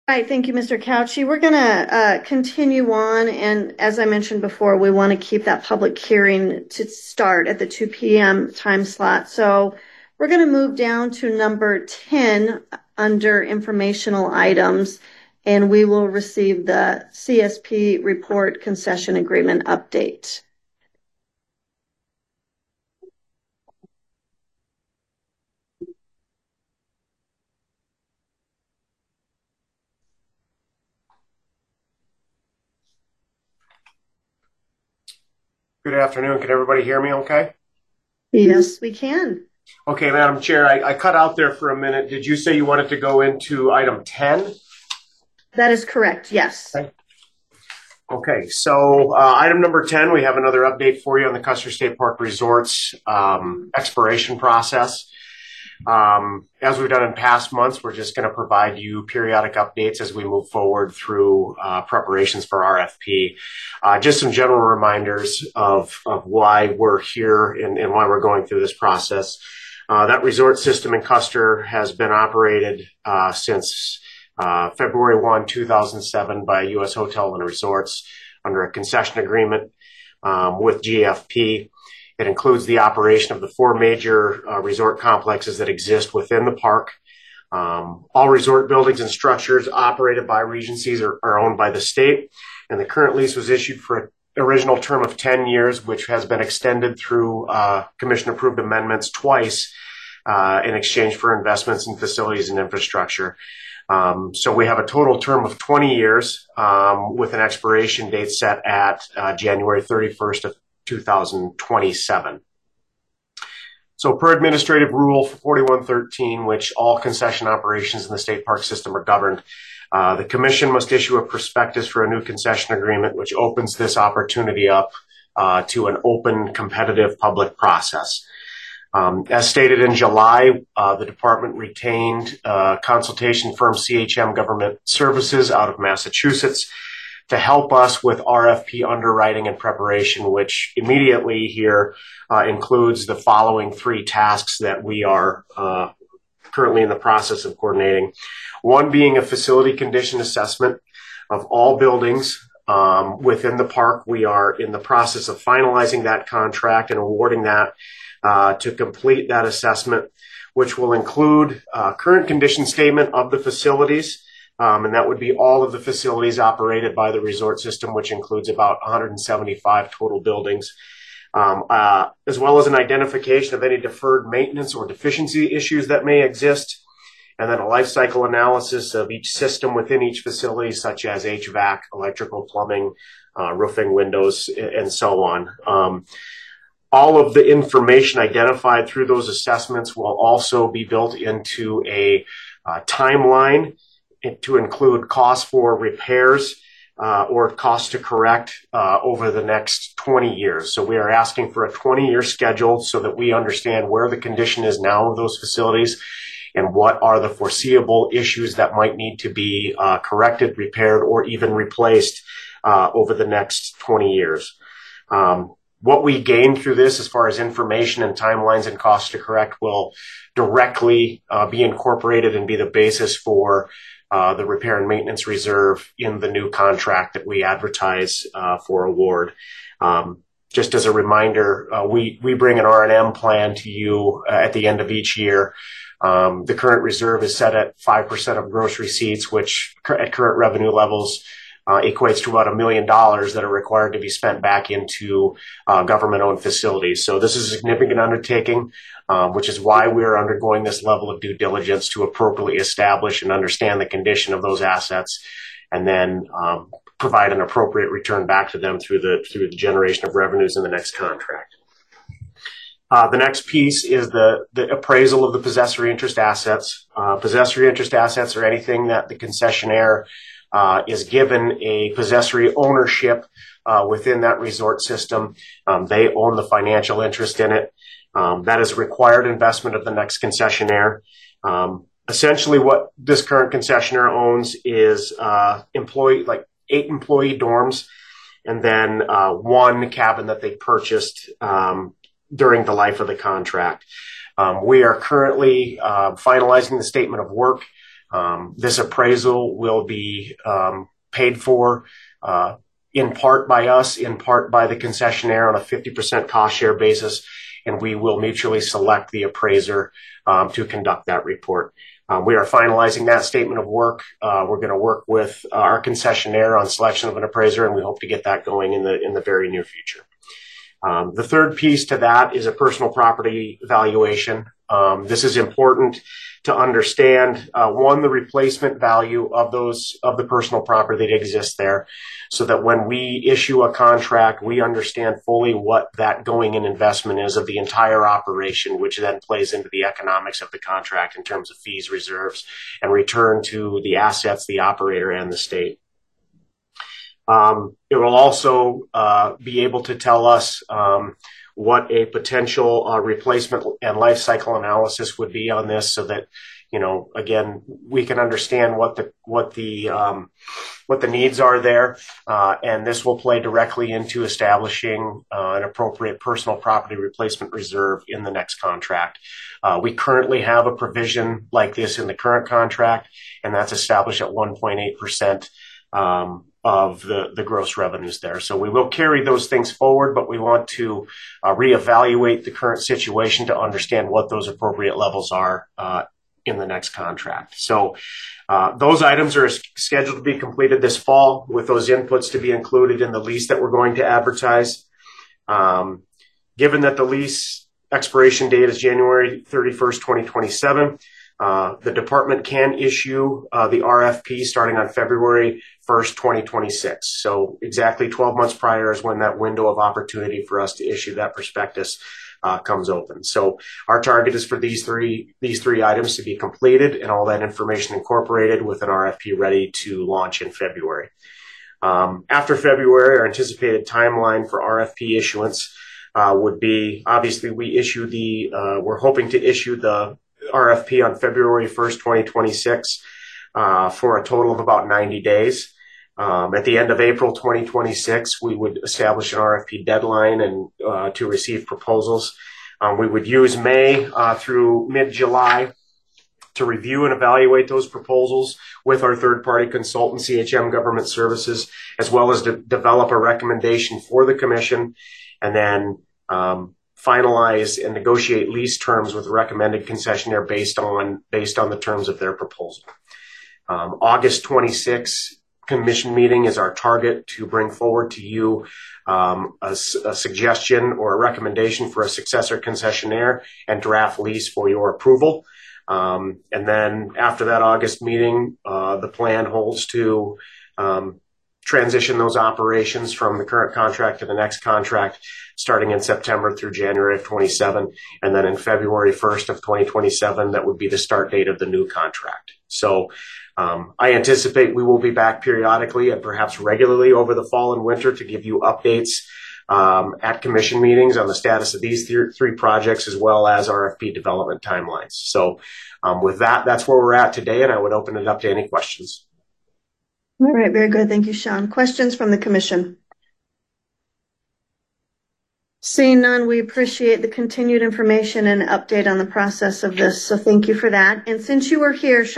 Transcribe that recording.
All right, thank you, Mr. Couchy. We're going to continue on, and as I mentioned before, we want to keep that public hearing to start at the 2 p.m. time slot. So we're going to move down to number 10 under informational items, and we will receive the CSP report concession agreement update. Good afternoon. Can everybody hear me okay? Yes, we can. Okay, Madam Chair, I cut out there for a minute. Did you say you wanted to go into item 10? That is correct, yes. Okay, so item number 10, we have another update for you on the Custer State Park Resorts expiration process. As we've done in past months, we're just going to provide you periodic updates as we move forward through preparations for RFP. Just some general reminders of why we're here and why we're going through this process. That resort system in Custer has been operated since February 1, 2007 by U.S. Hotel and Resorts under a concession agreement with GFP. It includes the operation of the four major resort complexes that exist within the park. All resort buildings and structures operated by Regencies are owned by the state, and the current lease was issued for an original term of 10 years, which has been extended through commission-approved amendments twice in exchange for investments in facilities and infrastructure. So we have a total term of 20 years with an expiration date set at January 31st of 2027. So per administrative rule 4113, which all concession operations in the state park system are governed, the commission must issue a prospectus for a new concession agreement, which opens this opportunity up to an open, competitive public process. As stated in July, the department retained consultation firm CHM Government Services out of Massachusetts to help us with RFP underwriting and preparation, which immediately here includes the following three tasks that we are currently in the process of coordinating. One being a facility condition assessment of all buildings within the park. We are in the process of finalizing that contract and awarding that to complete that assessment, which will include current condition statement of the facilities, and that would be all of the facilities operated by the resort system, which includes about 175 total buildings, as well as an identification of any deferred maintenance or deficiency issues that may exist, and then a life cycle analysis of each system within each facility, such as HVAC, electrical, plumbing, roofing, windows, and so on. All of the information identified through those assessments will also be built into a timeline to include costs for repairs or costs to correct over the next 20 years. So we are asking for a 20-year schedule so that we understand where the condition is now of those facilities and what are the foreseeable issues that might need to be corrected, repaired, or even replaced over the next 20 years. What we gain through this as far as information and timelines and costs to correct will directly be incorporated and be the basis for the repair and maintenance reserve in the new contract that we advertise for award. Just as a reminder, we bring an R&M plan to you at the end of each year. The current reserve is set at 5% of gross receipts, which at current revenue levels equates to about $1 million that are required to be spent back into government-owned facilities. So this is a significant undertaking, which is why we are undergoing this level of due diligence to appropriately establish and understand the condition of those assets, and then provide an appropriate return back to them through the generation of revenues in the next contract. The next piece is the appraisal of the possessory interest assets. Possessory interest assets are anything that the concessionaire is given a possessory ownership within that resort system. They own the financial interest in it. That is required investment of the next concessionaire. Essentially, what this current concessionaire owns is 8 employee dorms, and then one cabin that they purchased during the life of the contract. We are currently finalizing the statement of work This appraisal will be paid for in part by us, in part by the concessionaire on a 50% cost share basis, and we will mutually select the appraiser to conduct that report. We are finalizing that statement of work. We're going to work with our concessionaire on selection of an appraiser, and we hope to get that going in the very near future. The third piece to that is a personal property valuation. This is important to understand, one, the replacement value of the personal property that exists there, so that when we issue a contract, we understand fully what that going in investment is of the entire operation, which then plays into the economics of the contract in terms of fees, reserves, and return to the assets, the operator, and the state. It will also be able to tell us what a potential replacement and life cycle analysis would be on this, so that, you know, again, we can understand what the needs are there, and this will play directly into establishing an appropriate personal property replacement reserve in the next contract. We currently have a provision like this in the current contract, and that's established at 1.8%. Of the gross revenues there. So we will carry those things forward, but we want to reevaluate the current situation to understand what those appropriate levels are in the next contract. So those items are scheduled to be completed this fall, with those inputs to be included in the lease that we're going to advertise. Given that the lease expiration date is January 31st, 2027, the department can issue the RFP starting on February 1st, 2026. So exactly 12 months prior is when that window of opportunity for us to issue that prospectus comes open. So our target is for these three items to be completed and all that information incorporated with an RFP ready to launch in February. After February, our anticipated timeline for RFP issuance would be, obviously, we're hoping to issue the RFP on February 1st, 2026, for a total of about 90 days. At the end of April 2026, we would establish an RFP deadline and to receive proposals. We would use May through mid-July to review and evaluate those proposals with our third-party consultant, CHM Government Services, as well as to develop a recommendation for the commission, and then finalize and negotiate lease terms with the recommended concessionaire based on the terms of their proposal. August 26th commission meeting is our target to bring forward to you a suggestion or a recommendation for a successor concessionaire and draft lease for your approval. And then after that August meeting, the plan holds to transition those operations from the current contract to the next contract, starting in September through January of 27, and then in February 1st of 2027, that would be the start date of the new contract. So I anticipate we will be back periodically and perhaps regularly over the fall and winter to give you updates at commission meetings on the status of these three projects, as well as RFP development timelines. So with that, that's where we're at today, and I would open it up to any questions. All right, very good. Thank you, Sean. Questions from the commission? Seeing none, we appreciate the continued information and update on the process of this. So thank you for that. And since you were here,